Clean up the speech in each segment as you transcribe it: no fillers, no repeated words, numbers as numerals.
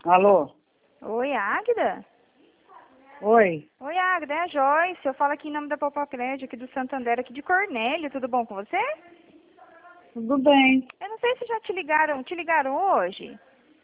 Alô? Oi, Águida? Oi? Oi, Águida, é a Joyce. Eu falo aqui em nome da Poupa Crédito, aqui do Santander, aqui de Cornélio. Tudo bom com você? Tudo bem. Eu não sei se já te ligaram hoje?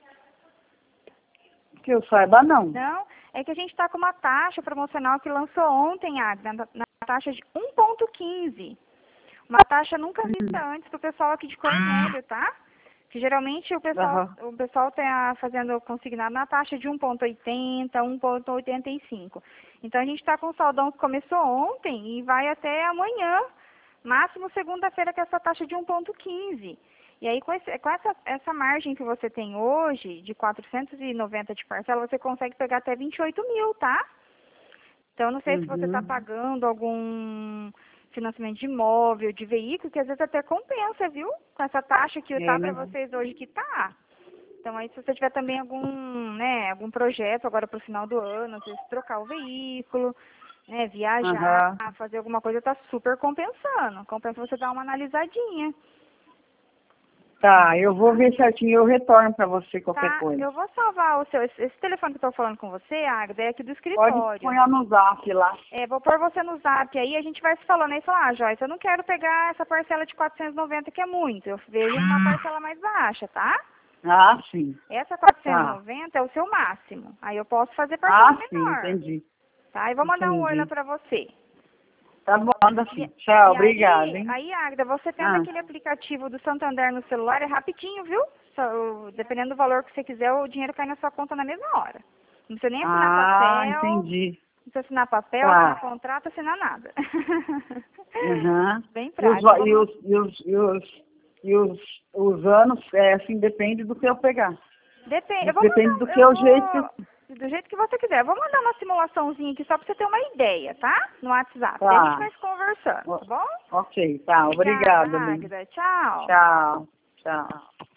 Que eu saiba, não. Não? É que a gente está com uma taxa promocional que lançou ontem, Águida, na taxa de 1,15. Uma taxa nunca vista antes para o pessoal aqui de Cornélio, tá? Que geralmente Aham. o pessoal está fazendo consignado na taxa de 1,80, 1,85. Então a gente está com o saldão que começou ontem e vai até amanhã, máximo segunda-feira, com essa taxa de 1,15. E aí com essa margem que você tem hoje, de 490 de parcela, você consegue pegar até 28 mil, tá? Então não sei se você está Uhum. pagando algum financiamento de imóvel, de veículo, que às vezes até compensa, viu? Com essa taxa que É, tá para né? vocês hoje que tá. Então aí se você tiver também algum projeto agora para o final do ano, às vezes trocar o veículo, né, viajar, Aham. fazer alguma coisa, tá super compensando. Compensa você dar uma analisadinha. Tá, eu vou ver certinho e eu retorno pra você qualquer Tá, coisa. eu vou salvar esse telefone que eu tô falando com você, Agda, é aqui do Pode escritório. pôr no zap lá. Vou pôr você no zap aí, a gente vai se falando aí, falar, Joyce, eu não quero pegar essa parcela de 490 que é muito, eu vejo uma parcela mais baixa, tá? Ah, sim. Essa Tá. 490 é o seu máximo, aí eu posso fazer parcela Ah, sim, menor, entendi. tá? E vou mandar um oi lá Entendi. pra você. Tá bom, anda E, sim. Tchau, e obrigada, aí, hein? aí, Agda, você tendo Ah. aquele aplicativo do Santander no celular, é rapidinho, viu? Dependendo do valor que você quiser, o dinheiro cai na sua conta na mesma hora. Não precisa nem assinar Ah, papel, entendi. não precisa assinar papel, assinar Tá. contrato, assinar nada. Aham. Bem E os, prático. va- e os anos, assim, depende do que eu pegar. Depende, eu vou Depende do mandar, que é o jeito que... do jeito que você quiser. Eu vou mandar uma simulaçãozinha aqui só pra você ter uma ideia, tá? No WhatsApp. Daí a gente Tá. vai se conversando, O- tá bom? Ok, tá. Obrigada, Obrigada, Lili. Águida. Tchau. Tchau. Tchau.